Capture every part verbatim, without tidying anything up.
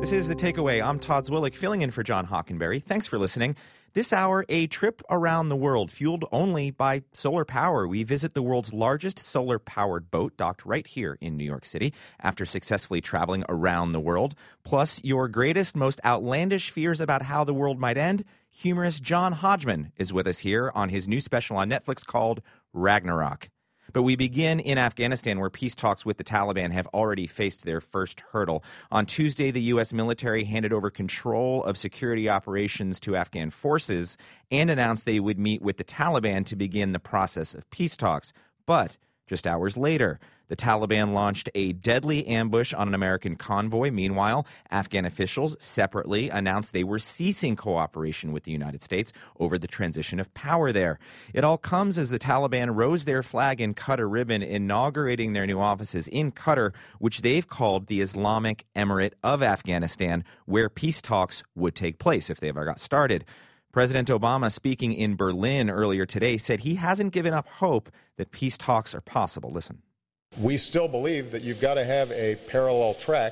This is The Takeaway. I'm Todd Zwillich, filling in for John Hockenberry. Thanks for listening. This hour, a trip around the world, fueled only by solar power. We visit the world's largest solar-powered boat, docked right here in New York City, after successfully traveling around the world. Plus, your greatest, most outlandish fears about how the world might end. Humorist John Hodgman is with us here on his new special on Netflix called Ragnarok. But we begin in Afghanistan, where peace talks with the Taliban have already faced their first hurdle. On Tuesday, the U S military handed over control of security operations to Afghan forces and announced they would meet with the Taliban to begin the process of peace talks. But just hours later, the Taliban launched a deadly ambush on an American convoy. Meanwhile, Afghan officials separately announced they were ceasing cooperation with the United States over the transition of power there. It all comes as the Taliban rose their flag in Qatar ribbon, inaugurating their new offices in Qatar, which they've called the Islamic Emirate of Afghanistan, where peace talks would take place if they ever got started. President Obama, speaking in Berlin earlier today, said he hasn't given up hope that peace talks are possible. Listen. We still believe that you've got to have a parallel track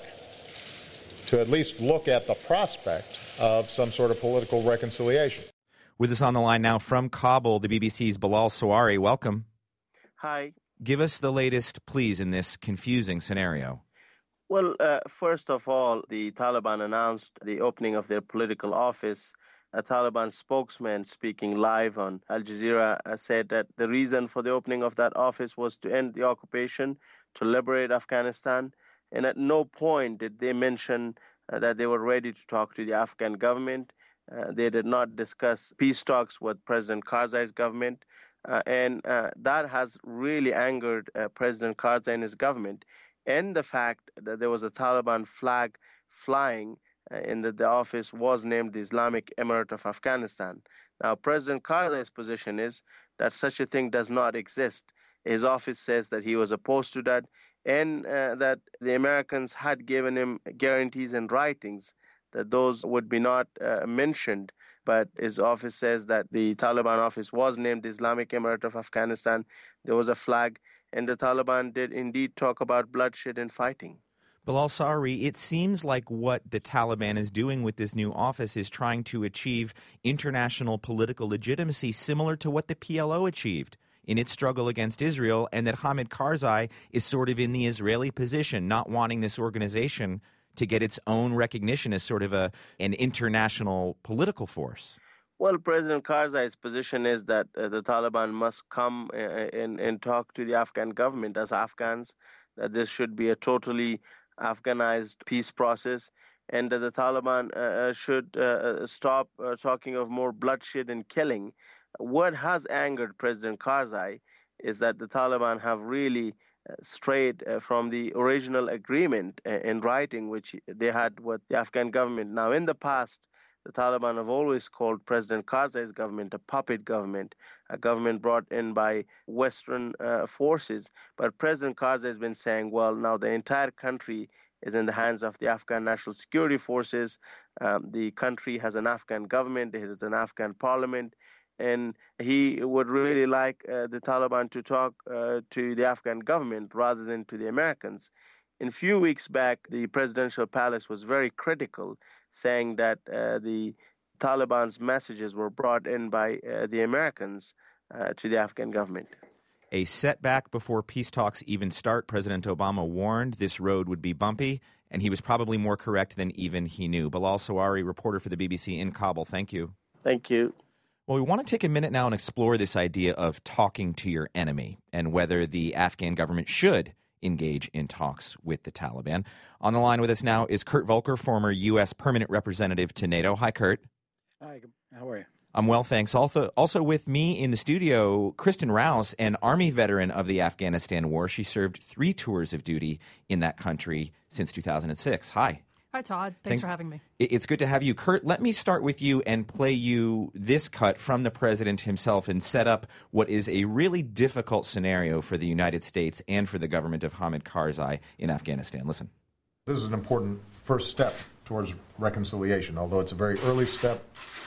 to at least look at the prospect of some sort of political reconciliation. With us on the line now from Kabul, the B B C's Bilal Sawari. Welcome. Hi. Give us the latest, please, in this confusing scenario. Well, uh, first of all, the Taliban announced the opening of their political office. A Taliban spokesman speaking live on Al Jazeera said that the reason for the opening of that office was to end the occupation, to liberate Afghanistan. And at no point did they mention uh, that they were ready to talk to the Afghan government. Uh, they did not discuss peace talks with President Karzai's government. Uh, and uh, that has really angered uh, President Karzai and his government. And the fact that there was a Taliban flag flying in that the office was named the Islamic Emirate of Afghanistan. Now, President Karzai's position is that such a thing does not exist. His office says that he was opposed to that and uh, that the Americans had given him guarantees and writings that those would be not uh, mentioned. But his office says that the Taliban office was named the Islamic Emirate of Afghanistan. There was a flag, and the Taliban did indeed talk about bloodshed and fighting. Bilal Sawari, it seems like what the Taliban is doing with this new office is trying to achieve international political legitimacy similar to what the P L O achieved in its struggle against Israel, and that Hamid Karzai is sort of in the Israeli position, not wanting this organization to get its own recognition as sort of a an international political force. Well, President Karzai's position is that uh, the Taliban must come uh, and, and talk to the Afghan government as Afghans, that this should be a totally Afghanized peace process, and that the Taliban uh, should uh, stop uh, talking of more bloodshed and killing. What has angered President Karzai is that the Taliban have really uh, strayed uh, from the original agreement uh, in writing which they had with the Afghan government. Now, in the past, the Taliban have always called President Karzai's government a puppet government, a government brought in by Western uh, forces. But President Karzai has been saying, well, now the entire country is in the hands of the Afghan National Security Forces. Um, the country has an Afghan government, it has an Afghan parliament, and he would really like uh, the Taliban to talk uh, to the Afghan government rather than to the Americans. In a few weeks back, the presidential palace was very critical, saying that uh, the Taliban's messages were brought in by uh, the Americans uh, to the Afghan government. A setback before peace talks even start. President Obama warned this road would be bumpy, and he was probably more correct than even he knew. Bilal Sawari, reporter for the B B C in Kabul, thank you. Thank you. Well, we want to take a minute now and explore this idea of talking to your enemy and whether the Afghan government should engage in talks with the Taliban. On the line with us now is Kurt Volker, former U S permanent representative to NATO. Hi, Kurt. Hi, how are you? I'm well, thanks. Also, also with me in the studio, Kristen Rouse, an Army veteran of the Afghanistan war. She served three tours of duty in that country since two thousand six. Hi. Hi, Todd. Thanks, Thanks for having me. It's good to have you. Kurt, let me start with you and play you this cut from the president himself and set up what is a really difficult scenario for the United States and for the government of Hamid Karzai in Afghanistan. Listen. This is an important first step towards reconciliation. Although it's a very early step,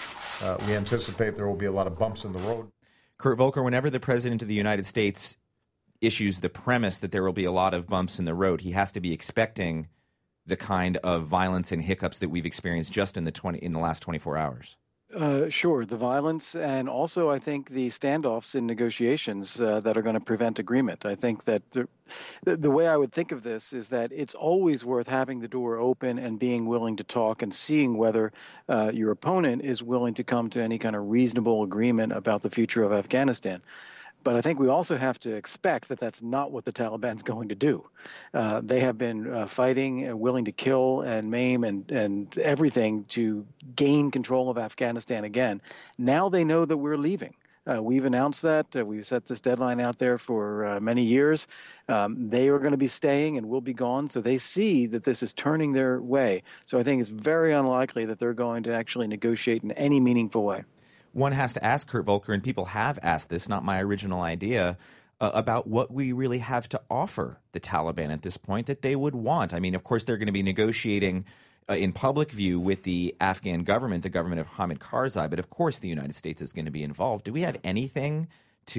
uh, we anticipate there will be a lot of bumps in the road. Kurt Volker, whenever the president of the United States issues the premise that there will be a lot of bumps in the road, he has to be expecting the kind of violence and hiccups that we've experienced just in the twenty in the last twenty-four hours? Uh, sure, the violence and also I think the standoffs in negotiations uh, that are going to prevent agreement. I think that the, the, the way I would think of this is that it's always worth having the door open and being willing to talk and seeing whether uh, your opponent is willing to come to any kind of reasonable agreement about the future of Afghanistan. But I think we also have to expect that that's not what the Taliban's going to do. Uh, they have been uh, fighting, uh, willing to kill and maim and, and everything to gain control of Afghanistan again. Now they know that we're leaving. Uh, we've announced that. Uh, we've set this deadline out there for uh, many years. Um, they are going to be staying and we'll be gone. So they see that this is turning their way. So I think it's very unlikely that they're going to actually negotiate in any meaningful way. One has to ask, Kurt Volker, and people have asked this, not my original idea, uh, about what we really have to offer the Taliban at this point that they would want. I mean, of course, they're going to be negotiating uh, in public view with the Afghan government, the government of Hamid Karzai, but of course the United States is going to be involved. Do we have anything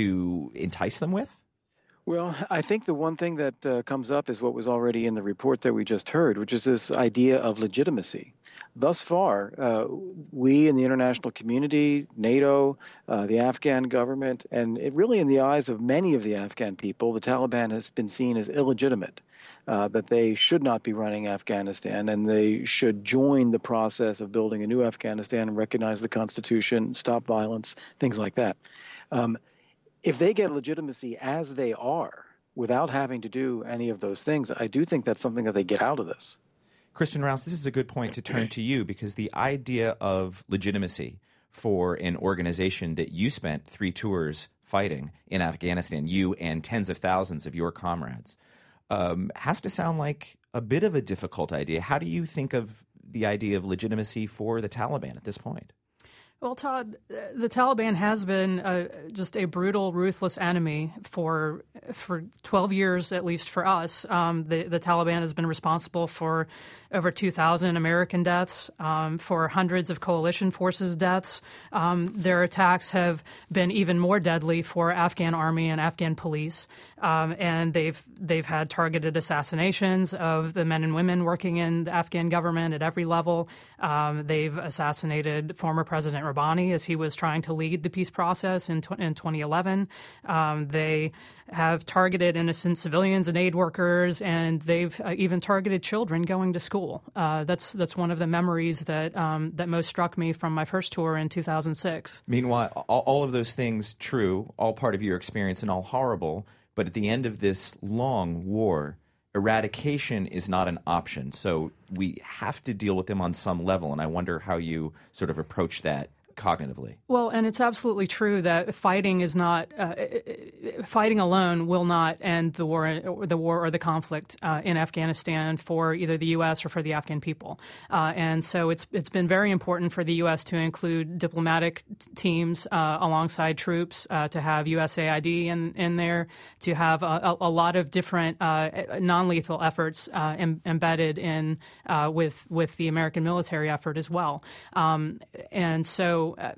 to entice them with? Well, I think the one thing that uh, comes up is what was already in the report that we just heard, which is this idea of legitimacy. Thus far, uh, we in the international community, NATO, uh, the Afghan government, and it really in the eyes of many of the Afghan people, the Taliban has been seen as illegitimate, uh, that they should not be running Afghanistan and they should join the process of building a new Afghanistan and recognize the Constitution, stop violence, things like that. Um, If they get legitimacy as they are, without having to do any of those things, I do think that's something that they get out of this. Kristen Rouse, this is a good point to turn to you, because the idea of legitimacy for an organization that you spent three tours fighting in Afghanistan, you and tens of thousands of your comrades, um, has to sound like a bit of a difficult idea. How do you think of the idea of legitimacy for the Taliban at this point? Well, Todd, the Taliban has been uh, just a brutal, ruthless enemy for for twelve years, at least for us. Um, the, the Taliban has been responsible for over two thousand American deaths, um, for hundreds of coalition forces deaths. Um, their attacks have been even more deadly for Afghan army and Afghan police, um, and they've they've had targeted assassinations of the men and women working in the Afghan government at every level. Um, they've assassinated former President Rabbani as he was trying to lead the peace process in, tw- in twenty eleven. Um, they have targeted innocent civilians and aid workers, and they've uh, even targeted children going to school. Uh, that's that's one of the memories that um, that most struck me from my first tour in two thousand six. Meanwhile, all, all of those things true, all part of your experience and all horrible, but at the end of this long war, eradication is not an option. So we have to deal with them on some level, and I wonder how you sort of approach that cognitively. Well, and it's absolutely true that fighting is not uh, fighting alone will not end the war, or the war or the conflict uh, in Afghanistan for either the U S or for the Afghan people. Uh, and so it's it's been very important for the U S to include diplomatic t- teams uh, alongside troops, uh, to have U S A I D in in there, to have a, a lot of different uh, non-lethal efforts uh, em- embedded in uh, with with the American military effort as well. Um, and so. Uh,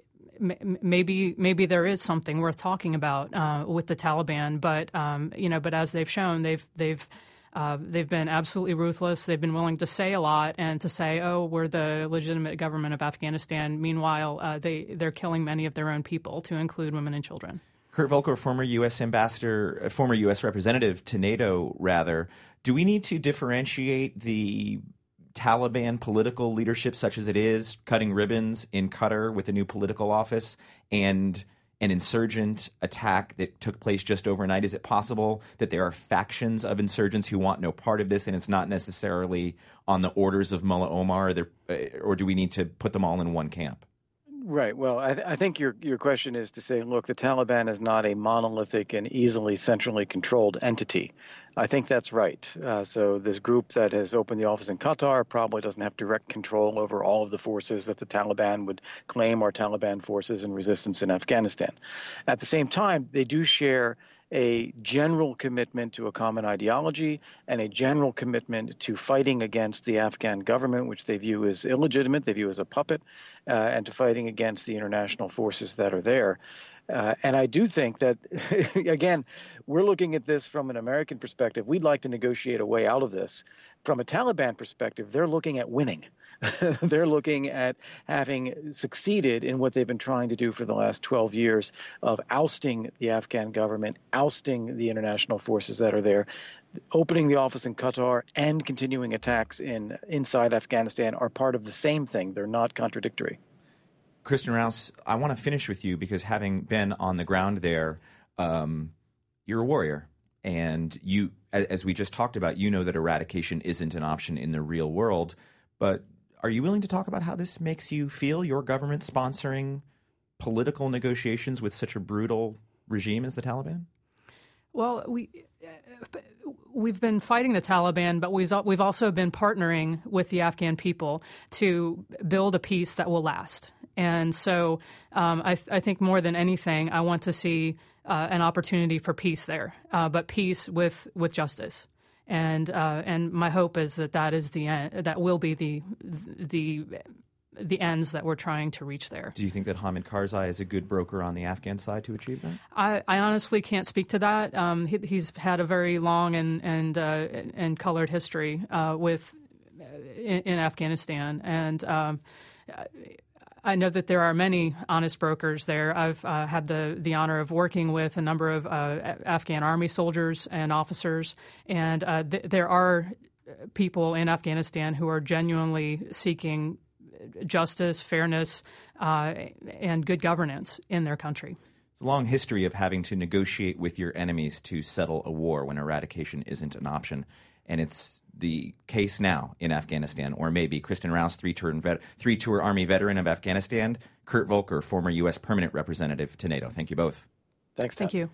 Maybe maybe there is something worth talking about uh, with the Taliban, but um, you know, but as they've shown, they've they've uh, they've been absolutely ruthless. They've been willing to say a lot and to say, "Oh, we're the legitimate government of Afghanistan." Meanwhile, uh, they they're killing many of their own people, to include women and children. Kurt Volker, former U S ambassador, former U S representative to NATO, rather. Do we need to differentiate the Taliban political leadership, such as it is, cutting ribbons in Qatar with a new political office, and an insurgent attack that took place just overnight? Is it possible that there are factions of insurgents who want no part of this, and it's not necessarily on the orders of Mullah Omar, or, or do we need to put them all in one camp? Right. Well, I, th- I think your your question is to say, look, the Taliban is not a monolithic and easily centrally controlled entity. I think that's right. Uh, so this group that has opened the office in Qatar probably doesn't have direct control over all of the forces that the Taliban would claim are Taliban forces in resistance in Afghanistan. At the same time, they do share a general commitment to a common ideology and a general commitment to fighting against the Afghan government, which they view as illegitimate, they view as a puppet, uh, and to fighting against the international forces that are there. Uh, and I do think that, again, we're looking at this from an American perspective. We'd like to negotiate a way out of this. From a Taliban perspective, they're looking at winning. They're looking at having succeeded in what they've been trying to do for the last twelve years of ousting the Afghan government, ousting the international forces that are there, opening the office in Qatar, and continuing attacks in inside Afghanistan are part of the same thing. They're not contradictory. Kristen Rouse, I want to finish with you because having been on the ground there, um, you're a warrior. And you, as we just talked about, you know that eradication isn't an option in the real world. But are you willing to talk about how this makes you feel, your government sponsoring political negotiations with such a brutal regime as the Taliban? Well, we... We've been fighting the Taliban, but we've also been partnering with the Afghan people to build a peace that will last. And so um, I, I think more than anything, I want to see uh, an opportunity for peace there, uh, but peace with, with justice. And uh, and my hope is that that is the end, that will be the the the ends that we're trying to reach there. Do you think that Hamid Karzai is a good broker on the Afghan side to achieve that? I, I honestly can't speak to that. Um, he, he's had a very long and and uh, and colored history uh, with in, in Afghanistan, and um, I know that there are many honest brokers there. I've uh, had the the honor of working with a number of uh, Afghan army soldiers and officers, and uh, th- there are people in Afghanistan who are genuinely seeking justice, fairness, uh, and good governance in their country. It's a long history of having to negotiate with your enemies to settle a war when eradication isn't an option. And it's the case now in Afghanistan, or maybe. Kristen Rouse, three-tour, vet- three-tour Army veteran of Afghanistan. Kurt Volker, former U S permanent representative to NATO. Thank you both. Thanks, Thank you.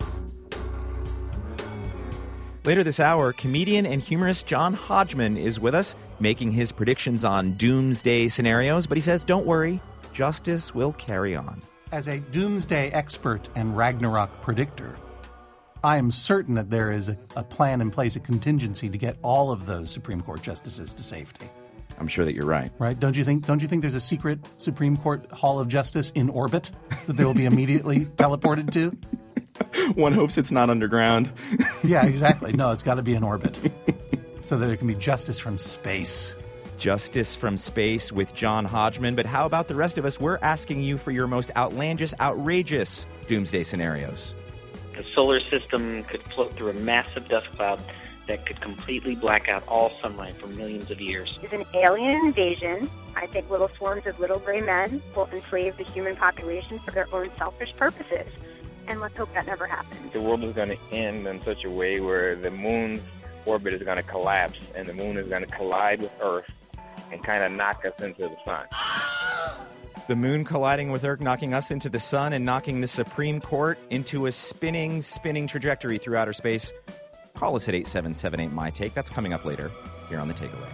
Later this hour, comedian and humorist John Hodgman is with us, making his predictions on doomsday scenarios. But he says, don't worry, justice will carry on. As a doomsday expert and Ragnarok predictor, I am certain that there is a, a plan in place, a contingency to get all of those Supreme Court justices to safety. I'm sure that you're right. Right? Don't you think? Don't you think there's a secret Supreme Court Hall of Justice in orbit that they will be immediately teleported to? One hopes it's not underground. Yeah, exactly. No, it's got to be in orbit so that there can be justice from space. Justice from Space with John Hodgman. But how about the rest of us? We're asking you for your most outlandish, outrageous doomsday scenarios. The solar system could float through a massive dust cloud that could completely black out all sunlight for millions of years. It's an alien invasion. I think little swarms of little gray men will enslave the human population for their own selfish purposes. And let's hope that never happens. The world is going to end in such a way where the moon's orbit is going to collapse and the moon is going to collide with Earth and kind of knock us into the sun. The moon colliding with Earth, knocking us into the sun and knocking the Supreme Court into a spinning, spinning trajectory through outer space. Call us at eight seven seven eight, M Y Take. That's coming up later here on The Takeaway.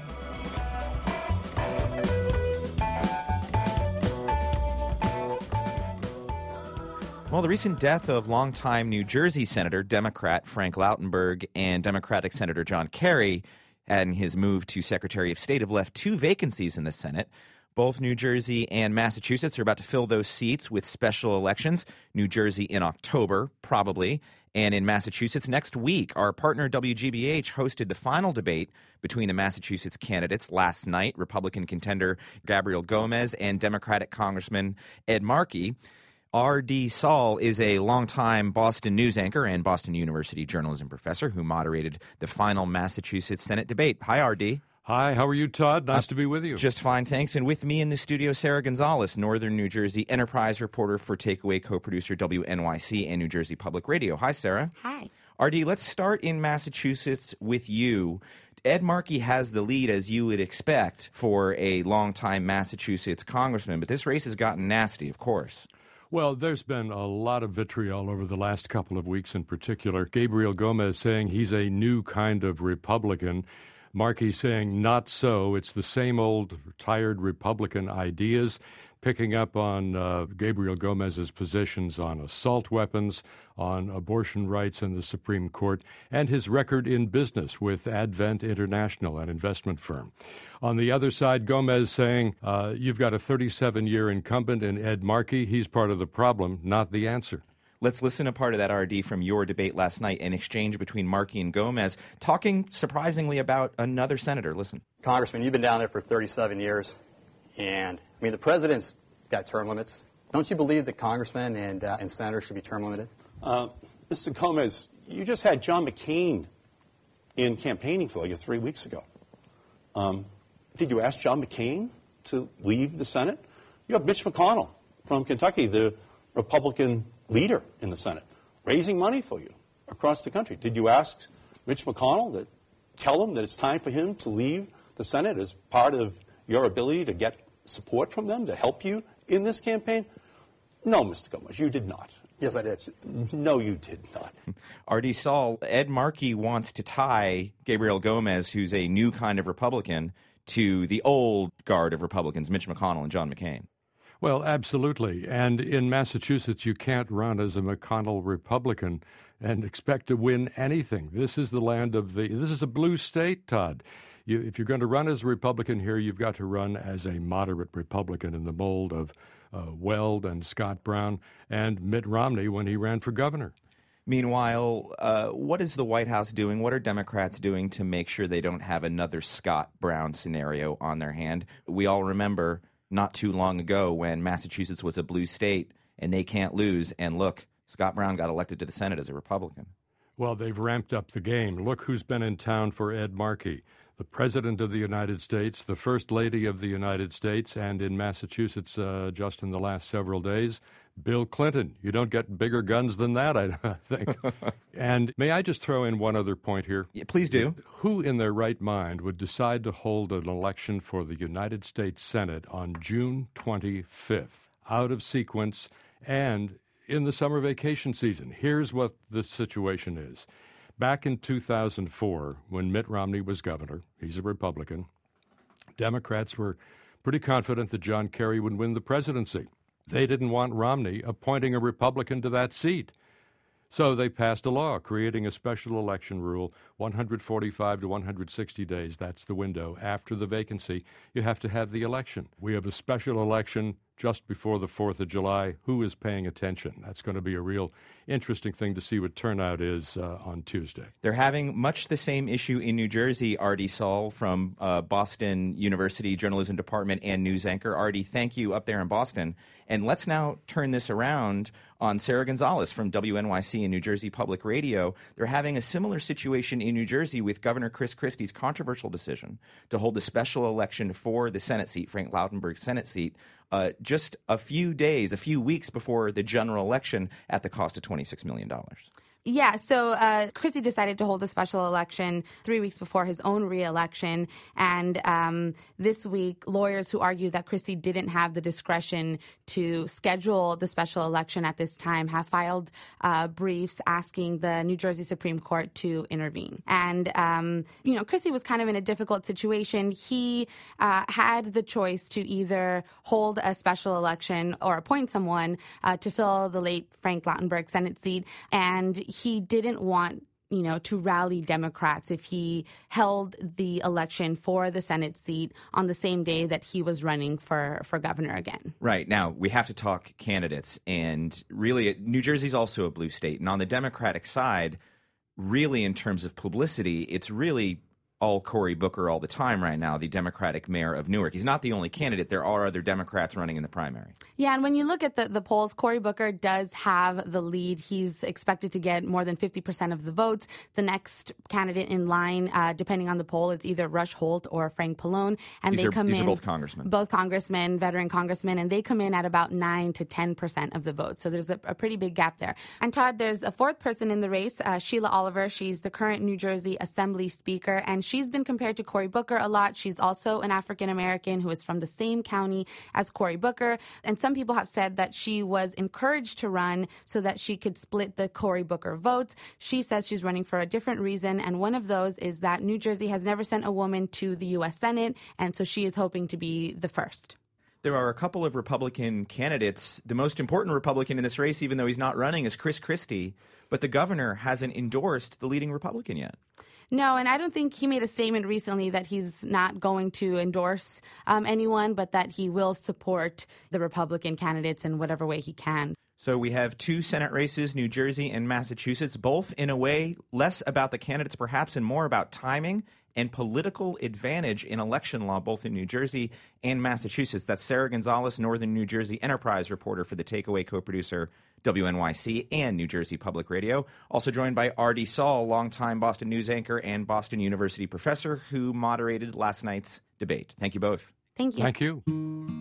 Well, the recent death of longtime New Jersey Senator, Democrat Frank Lautenberg, and Democratic Senator John Kerry, and his move to Secretary of State have left two vacancies in the Senate. Both New Jersey and Massachusetts are about to fill those seats with special elections. New Jersey in October, probably, and in Massachusetts next week. Our partner W G B H hosted the final debate between the Massachusetts candidates last night, Republican contender Gabriel Gomez and Democratic Congressman Ed Markey. R D. Saul is a longtime Boston news anchor and Boston University journalism professor who moderated the final Massachusetts Senate debate. Hi, R D. Hi, how are you, Todd? Nice uh, to be with you. Just fine, thanks. And with me in the studio, Sarah Gonzalez, Northern New Jersey Enterprise reporter for Takeaway, co-producer W N Y C and New Jersey Public Radio. Hi, Sarah. Hi. R D, let's start in Massachusetts with you. Ed Markey has the lead, as you would expect, for a longtime Massachusetts congressman, but this race has gotten nasty, of course. Well, there's been a lot of vitriol over the last couple of weeks in particular. Gabriel Gomez saying he's a new kind of Republican. Markey saying not so. It's the same old tired Republican ideas, picking up on uh, Gabriel Gomez's positions on assault weapons, on abortion rights in the Supreme Court, and his record in business with Advent International, an investment firm. On the other side, Gomez saying, uh, you've got a thirty-seven-year incumbent in Ed Markey. He's part of the problem, not the answer. Let's listen to part of that, R D, from your debate last night, an exchange between Markey and Gomez, talking surprisingly about another senator. Listen. Congressman, you've been down there for thirty-seven years, and, I mean, the president's got term limits. Don't you believe that congressmen and, uh, and senators should be term limited? Uh, Mister Gomez, you just had John McCain in campaigning for you three weeks ago. Um, did you ask John McCain to leave the Senate? You have Mitch McConnell from Kentucky, the Republican leader in the Senate, raising money for you across the country. Did you ask Mitch McConnell to tell him that it's time for him to leave the Senate as part of your ability to get support from them to help you in this campaign? No, Mister Gomez, you did not. Yes, I did. No, you did not. R D. Saul, Ed Markey wants to tie Gabriel Gomez, who's a new kind of Republican, to the old guard of Republicans, Mitch McConnell and John McCain. Well, absolutely. And in Massachusetts, you can't run as a McConnell Republican and expect to win anything. This is the land of the, this is a blue state, Todd. You, if you're going to run as a Republican here, you've got to run as a moderate Republican in the mold of uh, Weld and Scott Brown and Mitt Romney when he ran for governor. Meanwhile, uh, what is the White House doing? What are Democrats doing to make sure they don't have another Scott Brown scenario on their hand? We all remember not too long ago when Massachusetts was a blue state and they can't lose. And look, Scott Brown got elected to the Senate as a Republican. Well, they've ramped up the game. Look who's been in town for Ed Markey, the President of the United States, the First Lady of the United States, and in Massachusetts uh, just in the last several days, Bill Clinton. You don't get bigger guns than that, I think. And may I just throw in one other point here? Yeah, please do. Who in their right mind would decide to hold an election for the United States Senate on June twenty-fifth, out of sequence and in the summer vacation season? Here's what the situation is. Back in two thousand four, when Mitt Romney was governor, he's a Republican, Democrats were pretty confident that John Kerry would win the presidency. They didn't want Romney appointing a Republican to that seat. So they passed a law creating a special election rule, one hundred forty-five to one hundred sixty days. That's the window. After the vacancy, you have to have the election. We have a special election just before the fourth of July. Who is paying attention? That's going to be a real interesting thing to see what turnout is uh, on Tuesday. They're having much the same issue in New Jersey, R D. Saul from uh, Boston University Journalism Department and news anchor. R D, thank you up there in Boston. And let's now turn this around on Sarah Gonzalez from W N Y C and New Jersey Public Radio. They're having a similar situation in New Jersey with Governor Chris Christie's controversial decision to hold a special election for the Senate seat, Frank Lautenberg's Senate seat, uh, just a few days, a few weeks before the general election at the cost of twenty-six million dollars. Yeah, so uh, Christie decided to hold a special election three weeks before his own re-election. And um, this week, lawyers who argue that Christie didn't have the discretion to schedule the special election at this time have filed uh, briefs asking the New Jersey Supreme Court to intervene. And, um, you know, Christie was kind of in a difficult situation. He uh, had the choice to either hold a special election or appoint someone uh, to fill the late Frank Lautenberg Senate seat. And he didn't want, you know, to rally Democrats if he held the election for the Senate seat on the same day that he was running for, for governor again. Right. Now, we have to talk candidates. And really, New Jersey's also a blue state. And on the Democratic side, really, in terms of publicity, it's really all Cory Booker all the time right now, the Democratic mayor of Newark. He's not the only candidate. There are other Democrats running in the primary. Yeah, and when you look at the, the polls, Cory Booker does have the lead. He's expected to get more than fifty percent of the votes. The next candidate in line, uh, depending on the poll, is either Rush Holt or Frank Pallone. And these they are, come these in, are both congressmen. Both congressmen, veteran congressmen, and they come in at about nine to ten percent of the votes. So there's a, a pretty big gap there. And Todd, there's a fourth person in the race, uh, Sheila Oliver. She's the current New Jersey Assembly Speaker, and she's been compared to Cory Booker a lot. She's also an African-American who is from the same county as Cory Booker. And some people have said that she was encouraged to run so that she could split the Cory Booker votes. She says she's running for a different reason. And one of those is that New Jersey has never sent a woman to the U S Senate. And so she is hoping to be the first. There are a couple of Republican candidates. The most important Republican in this race, even though he's not running, is Chris Christie. But the governor hasn't endorsed the leading Republican yet. No, and I don't think he made a statement recently that he's not going to endorse um, anyone, but that he will support the Republican candidates in whatever way he can. So we have two Senate races, New Jersey and Massachusetts, both in a way less about the candidates perhaps and more about timing and political advantage in election law, both in New Jersey and Massachusetts. That's Sarah Gonzalez, Northern New Jersey Enterprise reporter for The Takeaway, co-producer, W N Y C and New Jersey Public Radio. Also joined by Artie Saul, longtime Boston News anchor and Boston University professor who moderated last night's debate. Thank you both. Thank you. Thank you.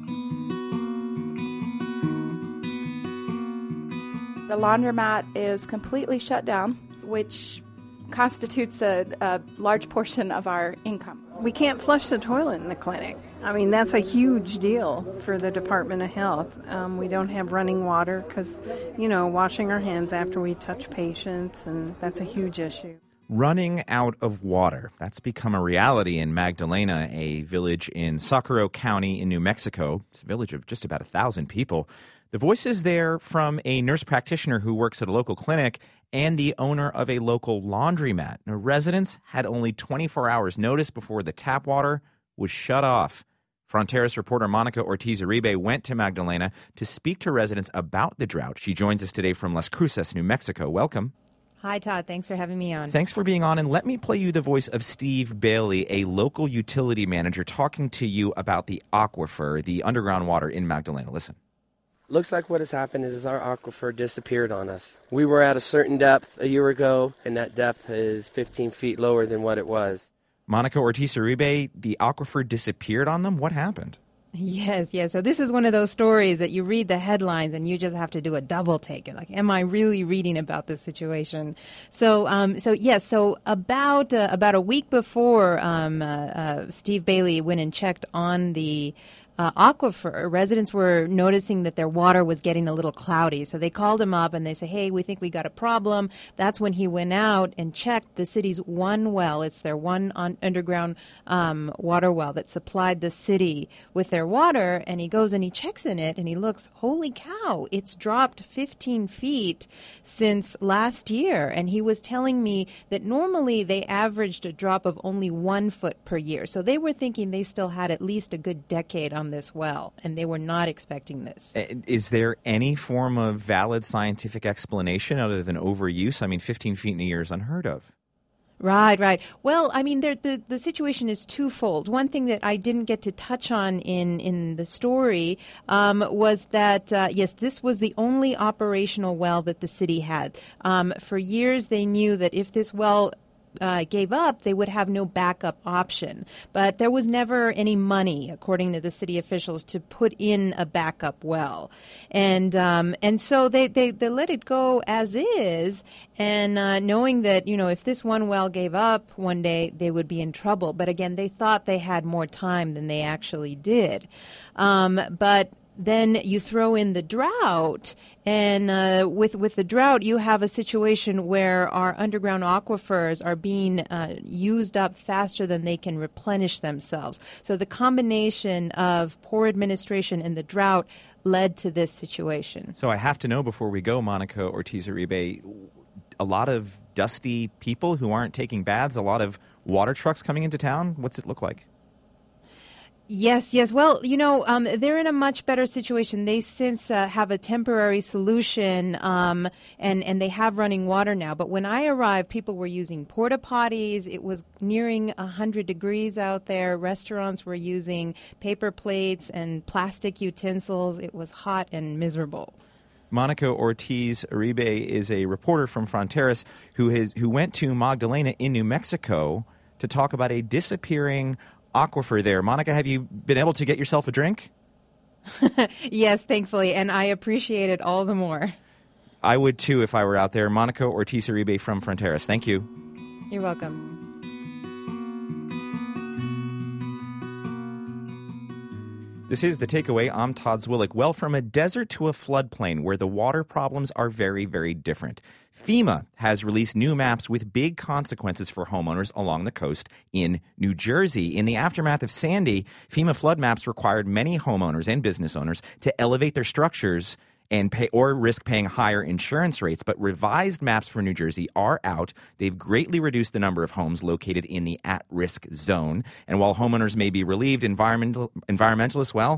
The laundromat is completely shut down, which constitutes a, a large portion of our income. We can't flush the toilet in the clinic. I mean, that's a huge deal for the Department of Health. Um, we don't have running water because, you know, washing our hands after we touch patients, and that's a huge issue. Running out of water. That's become a reality in Magdalena, a village in Socorro County in New Mexico. It's a village of just about a thousand people. The voices there from a nurse practitioner who works at a local clinic and the owner of a local laundromat. Now, residents had only twenty-four hours notice before the tap water was shut off. Fronteras reporter Monica Ortiz Uribe went to Magdalena to speak to residents about the drought. She joins us today from Las Cruces, New Mexico. Welcome. Hi, Todd. Thanks for having me on. Thanks for being on. And let me play you the voice of Steve Bailey, a local utility manager, talking to you about the aquifer, the underground water in Magdalena. Listen. Looks like what has happened is our aquifer disappeared on us. We were at a certain depth a year ago, and that depth is fifteen feet lower than what it was. Monica Ortiz Uribe, the aquifer disappeared on them? What happened? Yes, yes. So this is one of those stories that you read the headlines and you just have to do a double take. You're like, am I really reading about this situation? So, um, so yes. So about uh, about a week before um, uh, uh, Steve Bailey went and checked on the Uh, aquifer, residents were noticing that their water was getting a little cloudy. So they called him up and they say, hey, we think we got a problem. That's when he went out and checked the city's one well. It's their one on underground um, water well that supplied the city with their water. And he goes and he checks in it and he looks, holy cow, it's dropped fifteen feet since last year. And he was telling me that normally they averaged a drop of only one foot per year. So they were thinking they still had at least a good decade on this well, and they were not expecting this. Is there any form of valid scientific explanation other than overuse? I mean, fifteen feet in a year is unheard of. Right, right. Well, I mean, there, the the situation is twofold. One thing that I didn't get to touch on in, in the story um, was that, uh, yes, this was the only operational well that the city had. Um, for years, they knew that if this well Uh, gave up, they would have no backup option. But there was never any money, according to the city officials, to put in a backup well. And um, and so they, they, they let it go as is, and uh, knowing that, you know, if this one well gave up one day, they would be in trouble. But again, they thought they had more time than they actually did. Um, but then you throw in the drought, and uh, with with the drought, you have a situation where our underground aquifers are being uh, used up faster than they can replenish themselves. So the combination of poor administration and the drought led to this situation. So I have to know before we go, Monica Ortiz Uribe, a lot of dusty people who aren't taking baths, a lot of water trucks coming into town. What's it look like? Yes, yes. Well, you know, um, they're in a much better situation. They since uh, have a temporary solution, um, and, and they have running water now. But when I arrived, people were using porta potties. It was nearing one hundred degrees out there. Restaurants were using paper plates and plastic utensils. It was hot and miserable. Monica Ortiz Uribe is a reporter from Fronteras who has who went to Magdalena in New Mexico to talk about a disappearing aquifer there. Monica, have you been able to get yourself a drink? Yes, thankfully, and I appreciate it all the more. I would too if I were out there. Monica Ortiz Uribe from Fronteras. Thank you. You're welcome. This is The Takeaway. I'm Todd Zwillich. Well, from a desert to a floodplain where the water problems are very, very different. FEMA has released new maps with big consequences for homeowners along the coast in New Jersey. In the aftermath of Sandy, FEMA flood maps required many homeowners and business owners to elevate their structures and pay or risk paying higher insurance rates. But revised maps for New Jersey are out. They've greatly reduced the number of homes located in the at-risk zone. And while homeowners may be relieved, environmental, environmentalists, well,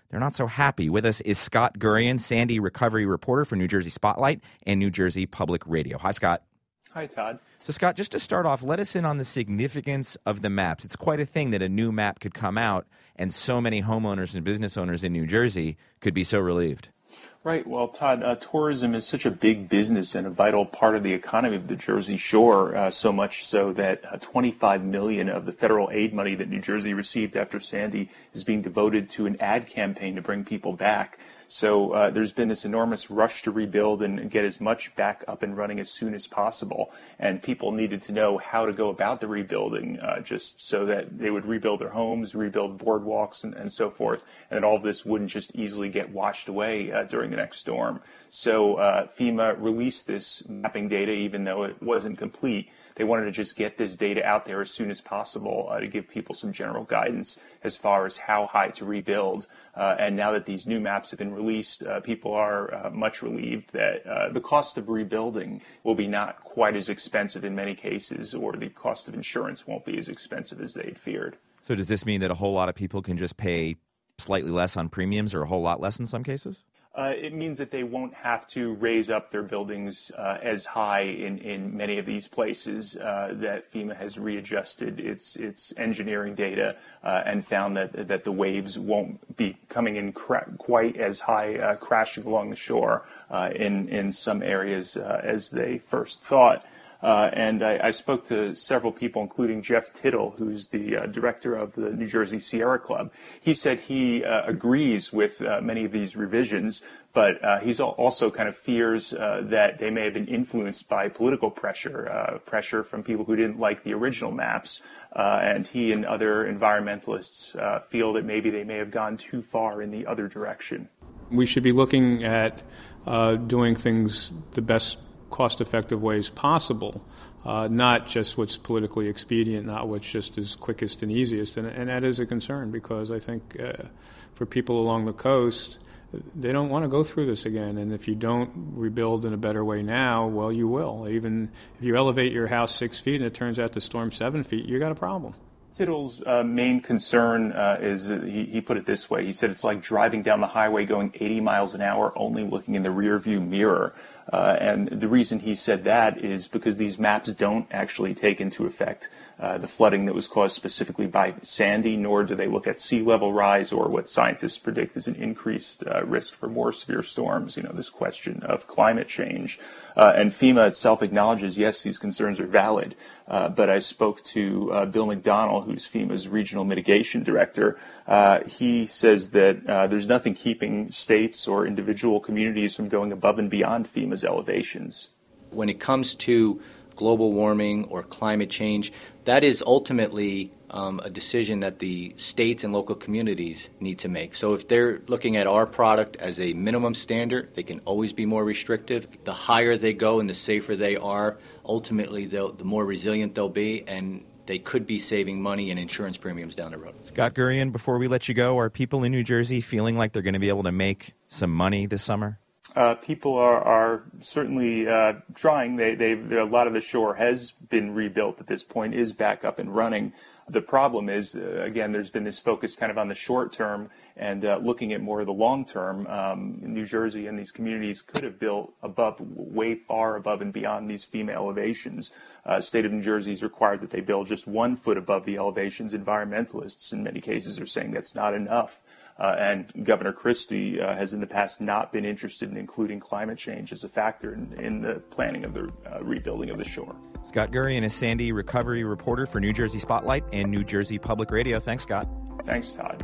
they're not so happy. With us is Scott Gurian, Sandy recovery reporter for New Jersey Spotlight and New Jersey Public Radio. Hi, Scott. Hi, Todd. So, Scott, just to start off, let us in on the significance of the maps. It's quite a thing that a new map could come out and so many homeowners and business owners in New Jersey could be so relieved. Right. Well, Todd, uh, tourism is such a big business and a vital part of the economy of the Jersey Shore, uh, so much so that uh, twenty-five million dollars of the federal aid money that New Jersey received after Sandy is being devoted to an ad campaign to bring people back. So uh, there's been this enormous rush to rebuild and get as much back up and running as soon as possible. And people needed to know how to go about the rebuilding uh, just so that they would rebuild their homes, rebuild boardwalks, and, and so forth. And that all of this wouldn't just easily get washed away uh, during the next storm. So uh, FEMA released this mapping data, even though it wasn't complete. They wanted to just get this data out there as soon as possible uh, to give people some general guidance as far as how high to rebuild. Uh, and now that these new maps have been released, uh, people are uh, much relieved that uh, the cost of rebuilding will be not quite as expensive in many cases, or the cost of insurance won't be as expensive as they'd feared. So does this mean that a whole lot of people can just pay slightly less on premiums or a whole lot less in some cases? Uh, it means that they won't have to raise up their buildings uh, as high in, in many of these places, uh, that FEMA has readjusted its its engineering data uh, and found that that the waves won't be coming in cra- quite as high, uh, crashing along the shore uh, in, in some areas uh, as they first thought. Uh, and I, I spoke to several people, including Jeff Tittle, who's the uh, director of the New Jersey Sierra Club. He said he uh, agrees with uh, many of these revisions, but uh, he's also kind of fears uh, that they may have been influenced by political pressure, uh, pressure from people who didn't like the original maps. Uh, and he and other environmentalists uh, feel that maybe they may have gone too far in the other direction. We should be looking at uh, doing things the best cost-effective ways possible, uh, not just what's politically expedient, not what's just as quickest and easiest. And, and that is a concern, because I think uh, for people along the coast, they don't want to go through this again. And if you don't rebuild in a better way now, well, you will. Even if you elevate your house six feet and it turns out to storm seven feet, you got a problem. Tittle's uh, main concern uh, is, uh, he, he put it this way. He said it's like driving down the highway going eighty miles an hour, only looking in the rearview mirror. Uh, and the reason he said that is because these maps don't actually take into effect uh, the flooding that was caused specifically by Sandy, nor do they look at sea level rise or what scientists predict is an increased uh, risk for more severe storms, you know, this question of climate change. Uh, and FEMA itself acknowledges, yes, these concerns are valid. Uh, but I spoke to uh, Bill McDonnell, who's FEMA's regional mitigation director. Uh, he says that uh, there's nothing keeping states or individual communities from going above and beyond FEMA's elevations. When it comes to global warming or climate change, that is ultimately um, a decision that the states and local communities need to make. So if they're looking at our product as a minimum standard, they can always be more restrictive. The higher they go and the safer they are, ultimately the more resilient they'll be, and they could be saving money in insurance premiums down the road. Scott Gurian, before we let you go, are people in New Jersey feeling like they're going to be able to make some money this summer? Uh, people are, are certainly uh, trying. They, they've, a lot of the shore has been rebuilt at this point, is back up and running. The problem is, uh, again, there's been this focus kind of on the short term and uh, looking at more of the long term. Um, New Jersey and these communities could have built above, way far above and beyond these FEMA elevations. Uh, state of New Jersey has required that they build just one foot above the elevations. Environmentalists in many cases are saying that's not enough. Uh, and Governor Christie uh, has in the past not been interested in including climate change as a factor in, in the planning of the uh, rebuilding of the shore. Scott Gurian is Sandy recovery reporter for New Jersey Spotlight and New Jersey Public Radio. Thanks, Scott. Thanks, Todd.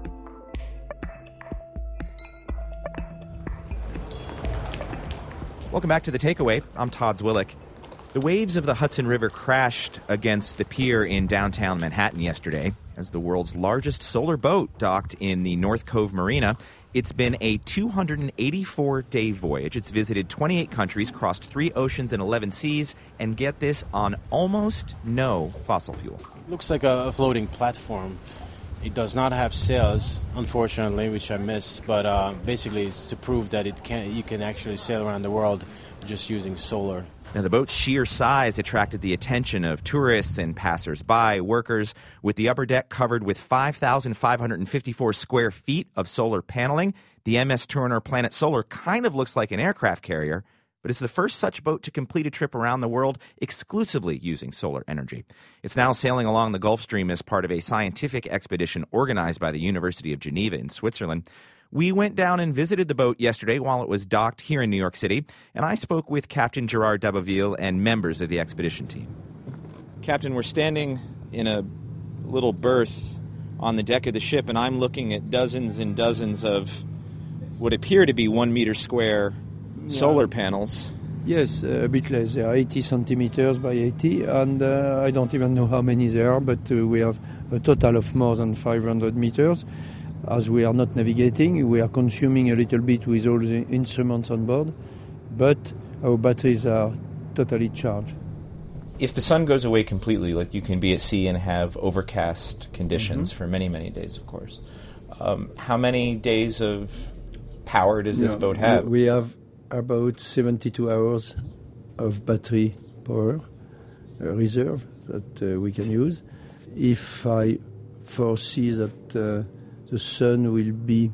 Welcome back to The Takeaway. I'm Todd Zwillick. The waves of the Hudson River crashed against the pier in downtown Manhattan yesterday as the world's largest solar boat docked in the North Cove Marina. It's been a two hundred eighty-four day voyage. It's visited twenty-eight countries, crossed three oceans and eleven seas, and get this, on almost no fossil fuel. Looks like a floating platform. It does not have sails, unfortunately, which I missed, but uh, basically it's to prove that it can you can actually sail around the world just using solar. Now, the boat's sheer size attracted the attention of tourists and passers-by, workers, with the upper deck covered with five thousand five hundred fifty-four square feet of solar paneling. The M S Turner Planet Solar kind of looks like an aircraft carrier, but it's the first such boat to complete a trip around the world exclusively using solar energy. It's now sailing along the Gulf Stream as part of a scientific expedition organized by the University of Geneva in Switzerland. We went down and visited the boat yesterday while it was docked here in New York City, and I spoke with Captain Gerard d'Abbeville and members of the expedition team. Captain, we're standing in a little berth on the deck of the ship, and I'm looking at dozens and dozens of what appear to be one meter square solar panels. Yes, uh, a bit less. They are eighty centimeters by eighty, and uh, I don't even know how many there are, but uh, we have a total of more than five hundred meters. As we are not navigating, we are consuming a little bit with all the instruments on board, but our batteries are totally charged. If the sun goes away completely, like you can be at sea and have overcast conditions Mm-hmm. for many, many days, of course. Um, how many days of power does this Yeah, boat have? We have about seventy-two hours of battery power uh, reserve that uh, we can use. If I foresee that uh, the sun will be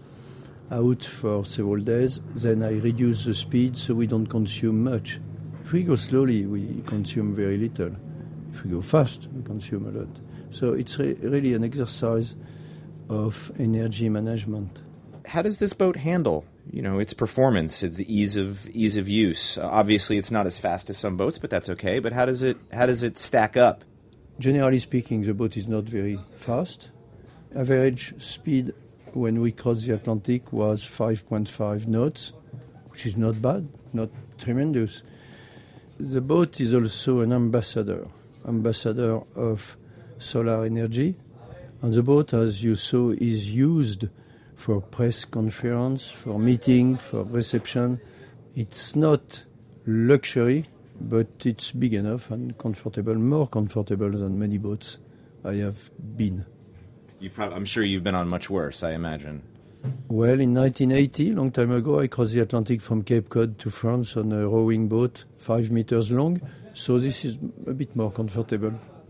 out for several days, then I reduce the speed so we don't consume much. If we go slowly, we consume very little. If we go fast, we consume a lot. So it's re- really an exercise of energy management. How does this boat handle, you know, its performance, its ease of ease of use? Uh, obviously, it's not as fast as some boats, but that's okay. But how does it how does it stack up? Generally speaking, the boat is not very fast. Average speed when we crossed the Atlantic was five point five knots, which is not bad, not tremendous. The boat is also an ambassador, ambassador of solar energy. And the boat, as you saw, is used for press conference, for meeting, for reception. It's not luxury, but it's big enough and comfortable, more comfortable than many boats I have been. You've prob- I'm sure you've been on much worse, I imagine. Well, in nineteen eighty, long time ago, I crossed the Atlantic from Cape Cod to France on a rowing boat, five meters long. So this is a bit more comfortable.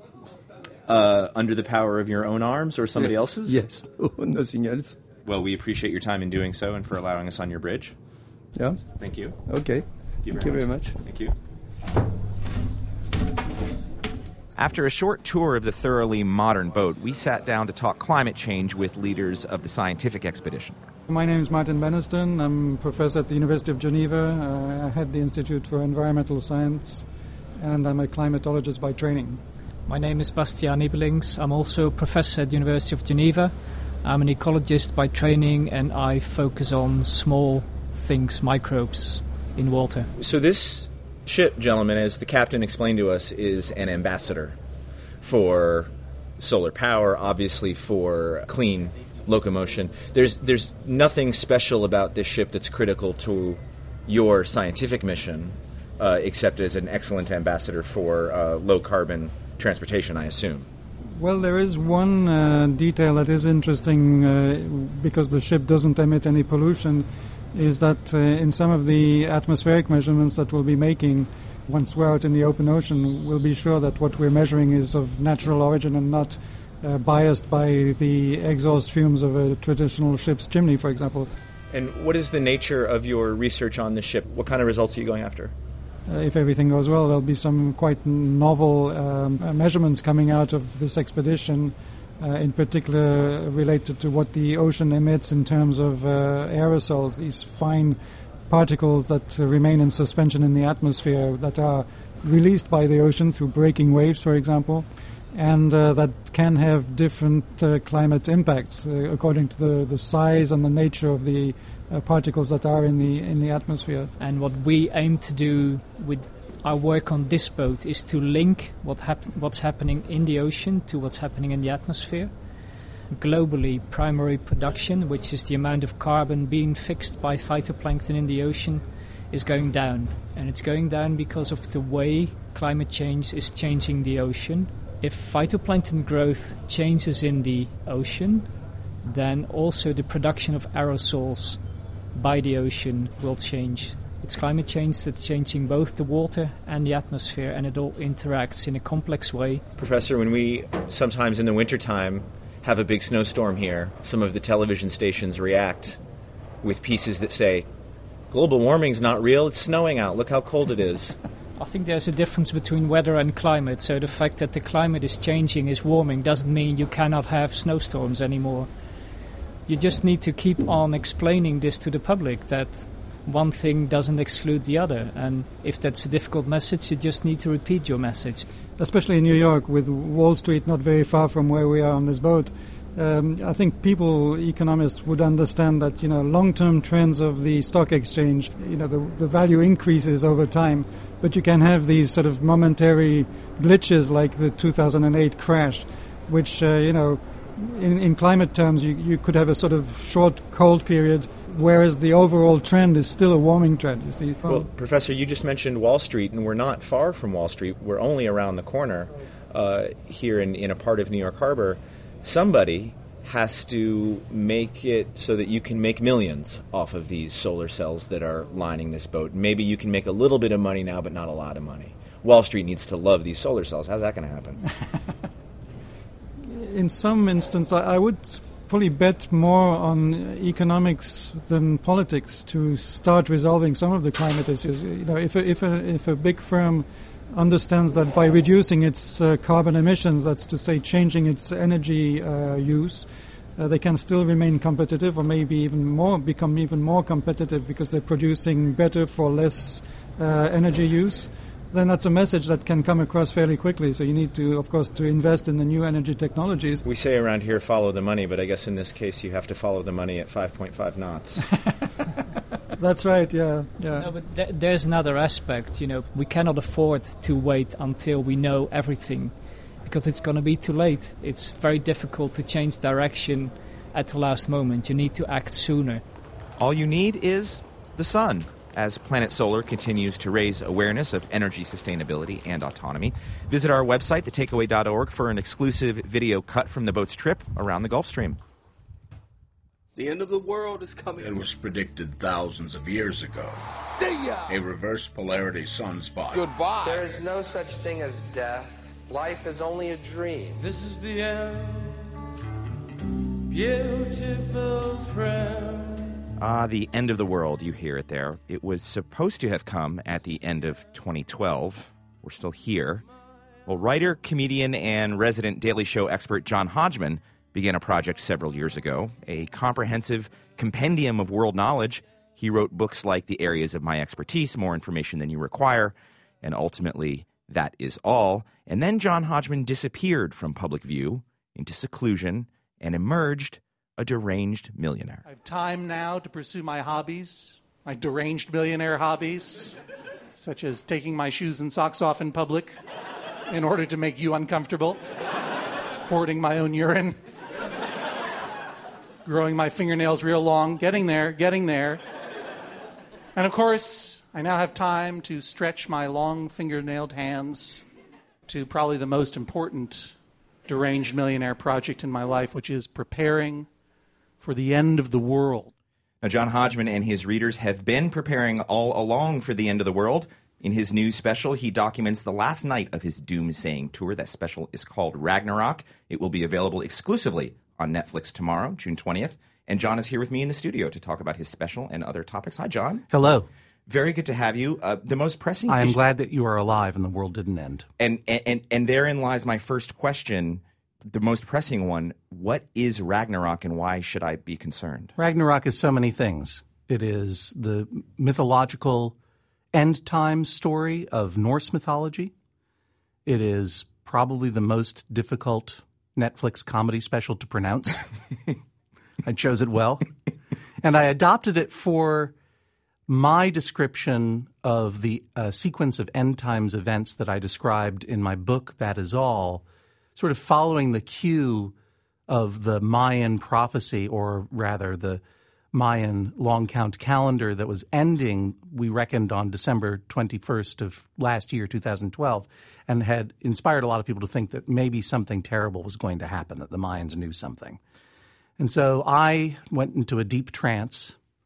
Uh, under the power of your own arms or somebody Yes. else's? Yes, nothing else. Well, we appreciate your time in doing so and for allowing us on your bridge. Yeah. Thank you. Okay. Thank you Thank very you very much. much. Thank you. After a short tour of the thoroughly modern boat, we sat down to talk climate change with leaders of the scientific expedition. My name is Martin Beniston. I'm professor at the University of Geneva. Uh, I head the Institute for Environmental Science, and I'm a climatologist by training. My name is Bastiaan Ibelings. I'm also a professor at the University of Geneva. I'm an ecologist by training, and I focus on small things, microbes in water. So this ship, gentlemen, as the captain explained to us, is an ambassador for solar power, obviously for clean locomotion. There's there's nothing special about this ship that's critical to your scientific mission, uh, except as an excellent ambassador for uh, low-carbon transportation, I assume. Well, there is one uh, detail that is interesting uh, because the ship doesn't emit any pollution, is that uh, in some of the atmospheric measurements that we'll be making, once we're out in the open ocean, we'll be sure that what we're measuring is of natural origin and not uh, biased by the exhaust fumes of a traditional ship's chimney, for example. And what is the nature of your research on the ship? What kind of results are you going after? Uh, if everything goes well, there'll be some quite novel um, uh, measurements coming out of this expedition, uh, in particular related to what the ocean emits in terms of uh, aerosols, these fine particles that uh, remain in suspension in the atmosphere that are released by the ocean through breaking waves, for example, and uh, that can have different uh, climate impacts uh, according to the, the size and the nature of the uh, particles that are in the in the atmosphere. And what we aim to do with our work on this boat is to link what hap- what's happening in the ocean to what's happening in the atmosphere. Globally, primary production, which is the amount of carbon being fixed by phytoplankton in the ocean, is going down. And it's going down because of the way climate change is changing the ocean. If phytoplankton growth changes in the ocean, then also the production of aerosols by the ocean will change It's climate change that's changing both the water and the atmosphere, and it all interacts in a complex way. Professor, when we sometimes in the wintertime have a big snowstorm here, some of the television stations react with pieces that say, global warming's not real, it's snowing out, look how cold it is. I think there's a difference between weather and climate, so the fact that the climate is changing, is warming, doesn't mean you cannot have snowstorms anymore. You just need to keep on explaining this to the public, that one thing doesn't exclude the other, and if that's a difficult message, you just need to repeat your message. Especially in New York, with Wall Street not very far from where we are on this boat, um, I think people, economists, would understand that, you know, long-term trends of the stock exchange, you know, the, the value increases over time, but you can have these sort of momentary glitches like the two thousand eight crash, which, uh, you know, in, in climate terms, you, you could have a sort of short cold period, whereas the overall trend is still a warming trend, you see. Well, Professor, you just mentioned Wall Street, and we're not far from Wall Street. We're only around the corner uh, here in, in a part of New York Harbor. Somebody has to make it so that you can make millions off of these solar cells that are lining this boat. Maybe you can make a little bit of money now, but not a lot of money. Wall Street needs to love these solar cells. How's that going to happen? In some instance, I, I would probably bet more on economics than politics to start resolving some of the climate issues. You know, if a, if a, if a big firm understands that by reducing its uh, carbon emissions, that's to say changing its energy uh, use, uh, they can still remain competitive, or maybe even more become even more competitive because they're producing better for less uh, energy use, then that's a message that can come across fairly quickly. So you need to, of course, to invest in the new energy technologies. We say around here, follow the money, but I guess in this case you have to follow the money at five point five knots. That's right, yeah. yeah. No, but th- there's another aspect, you know, we cannot afford to wait until we know everything, because it's going to be too late. It's very difficult to change direction at the last moment. You need to act sooner. All you need is the sun. As Planet Solar continues to raise awareness of energy sustainability and autonomy, visit our website, the takeaway dot org, for an exclusive video cut from the boat's trip around the Gulf Stream. The end of the world is coming. It was predicted thousands of years ago. See ya! A reverse polarity sunspot. Goodbye. There is no such thing as death. Life is only a dream. This is the end, beautiful friend. Ah, the end of the world, you hear it there. It was supposed to have come at the end of twenty twelve. We're still here. Well, writer, comedian, and resident Daily Show expert John Hodgman began a project several years ago, a comprehensive compendium of world knowledge. He wrote books like The Areas of My Expertise, More Information Than You Require, and ultimately, That Is All. And then John Hodgman disappeared from public view into seclusion and emerged a deranged millionaire. I have time now to pursue my hobbies, my deranged millionaire hobbies, such as taking my shoes and socks off in public in order to make you uncomfortable, hoarding my own urine, growing my fingernails real long, getting there, getting there. And of course, I now have time to stretch my long fingernailed hands to probably the most important deranged millionaire project in my life, which is preparing for the end of the world. Now, John Hodgman and his readers have been preparing all along for the end of the world. In his new special, he documents the last night of his doomsaying tour. That special is called Ragnarok. It will be available exclusively on Netflix tomorrow, June twentieth. And John is here with me in the studio to talk about his special and other topics. Hi, John. Hello. Very good to have you. Uh, the most pressing I am issue- glad that you are alive and the world didn't end. And, and, and, and therein lies my first question. The most pressing one, what is Ragnarok and why should I be concerned? Ragnarok is so many things. It is the mythological end times story of Norse mythology. It is probably the most difficult Netflix comedy special to pronounce. I chose it well. And I adopted it for my description of the uh, sequence of end times events that I described in my book, That Is All, sort of following the cue of the Mayan prophecy, or rather the Mayan long count calendar that was ending, we reckoned, on December twenty-first of last year, two thousand twelve, and had inspired a lot of people to think that maybe something terrible was going to happen, that the Mayans knew something. And so I went into a deep trance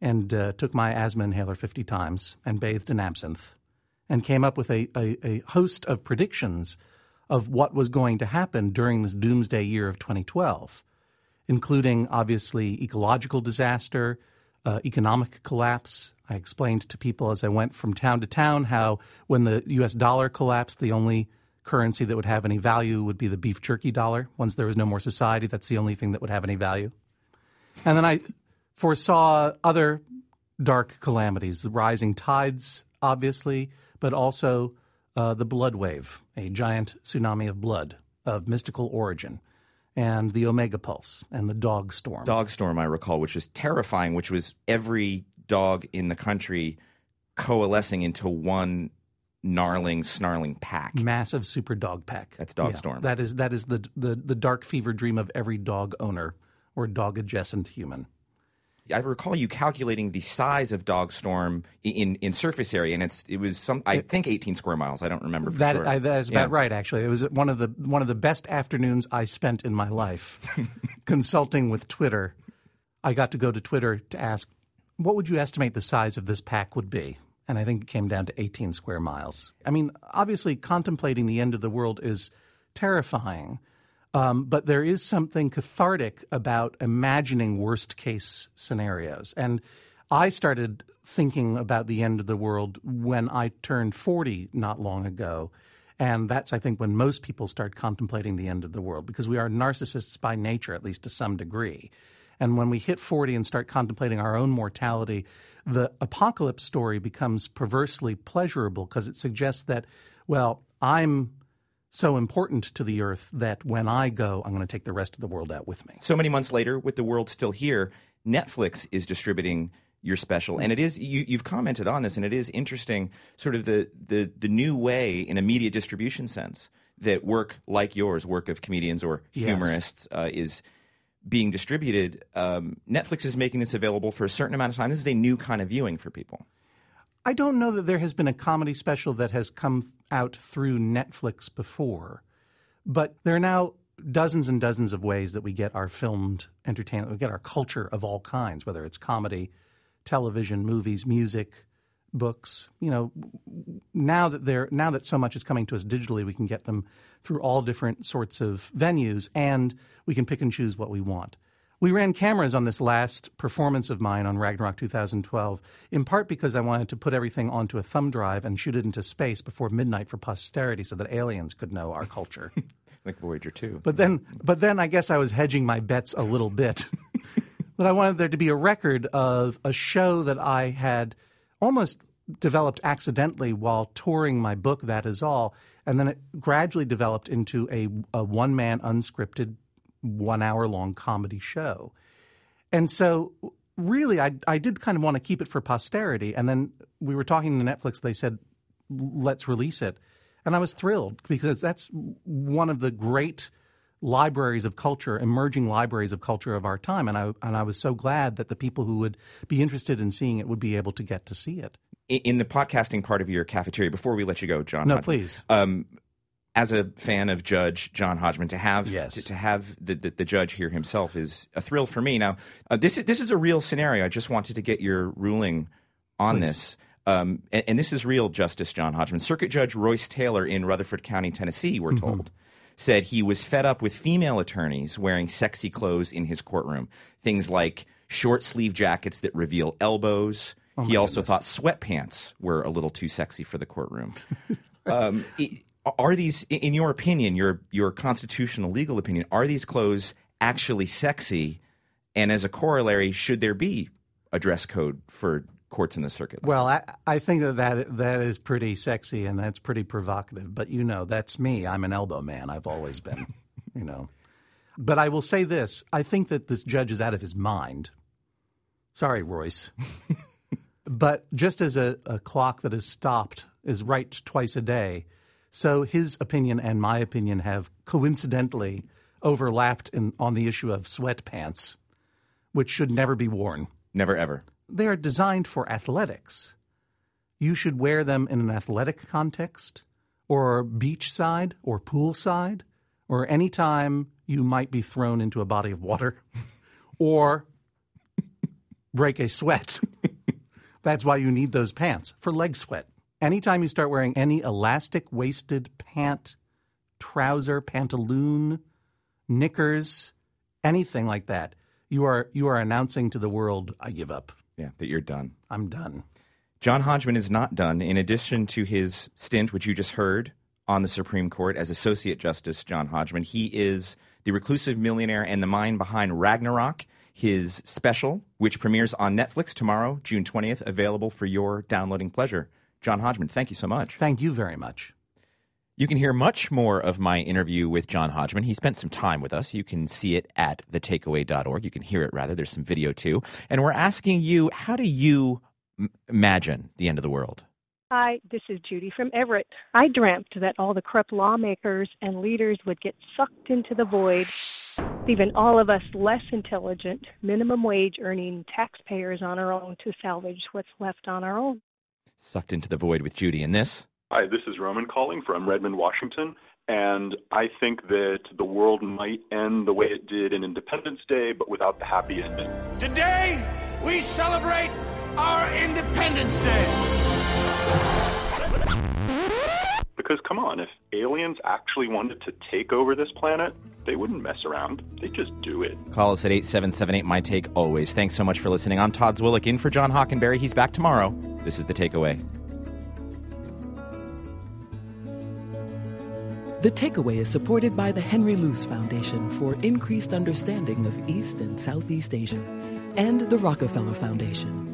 and uh, took my asthma inhaler fifty times and bathed in absinthe and came up with a, a, a host of predictions of what was going to happen during this doomsday year of twenty twelve, including, obviously, ecological disaster, uh, economic collapse. I explained to people as I went from town to town how when the U S dollar collapsed, the only currency that would have any value would be the beef jerky dollar. Once there was no more society, that's the only thing that would have any value. And then I foresaw other dark calamities, the rising tides, obviously, but also uh, the blood wave, a giant tsunami of blood of mystical origin, and the Omega Pulse and the dog storm. Dog storm, I recall, which was terrifying, which was every dog in the country coalescing into one gnarling, snarling pack. Massive super dog pack. That's dog yeah, storm. That is that is the, the the dark fever dream of every dog owner or dog adjacent human. I recall you calculating the size of Dog Storm in, in surface area, and it's it was some I think eighteen square miles. I don't remember for that, sure. I, that is yeah. about right. Actually, it was one of the one of the best afternoons I spent in my life consulting with Twitter. I got to go to Twitter to ask, what would you estimate the size of this pack would be? And I think it came down to eighteen square miles. I mean, obviously, contemplating the end of the world is terrifying. Um, but there is something cathartic about imagining worst-case scenarios. And I started thinking about the end of the world when I turned forty not long ago. And that's, I think, when most people start contemplating the end of the world, because we are narcissists by nature, at least to some degree. And when we hit forty and start contemplating our own mortality, the apocalypse story becomes perversely pleasurable because it suggests that, well, I'm so important to the earth that when I go, I'm going to take the rest of the world out with me. So many months later, with the world still here, Netflix is distributing your special. And it is, you, you've commented on this, and it is interesting, sort of the, the, the new way in a media distribution sense that work like yours, work of comedians or humorists, yes. uh, is being distributed. Um, Netflix is making this available for a certain amount of time. This is a new kind of viewing for people. I don't know that there has been a comedy special that has come out through Netflix before, but there are now dozens and dozens of ways that we get our filmed entertainment, we get our culture of all kinds, whether it's comedy, television, movies, music, books. You know, now that they're now that so much is coming to us digitally, we can get them through all different sorts of venues, and we can pick and choose what we want. We ran cameras on this last performance of mine on Ragnarok two thousand twelve, in part because I wanted to put everything onto a thumb drive and shoot it into space before midnight for posterity so that aliens could know our culture. Like Voyager two. But then, but then I guess I was hedging my bets a little bit. But I wanted there to be a record of a show that I had almost developed accidentally while touring my book, That Is All, and then it gradually developed into a, a one-man unscripted one-hour-long comedy show. And so really I, I did kind of want to keep it for posterity, and then we were talking to Netflix. They said, let's release it. And I was thrilled because that's one of the great libraries of culture, emerging libraries of culture of our time. And I and I was so glad that the people who would be interested in seeing it would be able to get to see it. In the podcasting part of your cafeteria, before we let you go, John. No, Hodgman, please. Um, as a fan of Judge John Hodgman, to have yes. to, to have the, the, the judge here himself is a thrill for me. Now, uh, this is, this is a real scenario. I just wanted to get your ruling on please. this. Um, and, and this is real Justice John Hodgman. Circuit Judge Royce Taylor in Rutherford County, Tennessee, we're mm-hmm. told, said he was fed up with female attorneys wearing sexy clothes in his courtroom. Things like short-sleeve jackets that reveal elbows. Oh he also goodness. thought sweatpants were a little too sexy for the courtroom. um, are these, in your opinion, your your constitutional legal opinion, are these clothes actually sexy? And as a corollary, should there be a dress code for courts in the circuit? Well, I, I think that, that that is pretty sexy and that's pretty provocative. But, you know, that's me. I'm an elbow man. I've always been, you know. But I will say this. I think that this judge is out of his mind. Sorry, Royce. But just as a, a clock that is stopped is right twice a day, so his opinion and my opinion have coincidentally overlapped in, on the issue of sweatpants, which should never be worn. Never, ever. They are designed for athletics. You should wear them in an athletic context or beachside or poolside or any time you might be thrown into a body of water or break a sweat. That's why you need those pants for leg sweat. Anytime you start wearing any elastic-waisted pant, trouser, pantaloon, knickers, anything like that, you are you are announcing to the world, I give up. Yeah, that you're done. I'm done. John Hodgman is not done. In addition to his stint, which you just heard, on the Supreme Court as Associate Justice John Hodgman, he is the reclusive millionaire and the mind behind Ragnarok, his special, which premieres on Netflix tomorrow, June twentieth, available for your downloading pleasure. John Hodgman, thank you so much. Thank you very much. You can hear much more of my interview with John Hodgman. He spent some time with us. You can see it at the takeaway dot org. You can hear it, rather. There's some video, too. And we're asking you, how do you m- imagine the end of the world? Hi, this is Judy from Everett. I dreamt that all the corrupt lawmakers and leaders would get sucked into the void, leaving all of us less intelligent, minimum wage earning taxpayers on our own to salvage what's left on our own. Sucked into the void with Judy. And this? Hi, this is Roman calling from Redmond, Washington, and I think that the world might end the way it did in Independence Day, but without the happy ending. Today, we celebrate our Independence Day. Because, come on, if aliens actually wanted to take over this planet, they wouldn't mess around. They'd just do it. Call us at eight seven seven eight, M Y Take, always. Thanks so much for listening. I'm Todd Zwillich, in for John Hockenberry. He's back tomorrow. This is The Takeaway. The Takeaway is supported by the Henry Luce Foundation for increased understanding of East and Southeast Asia and the Rockefeller Foundation.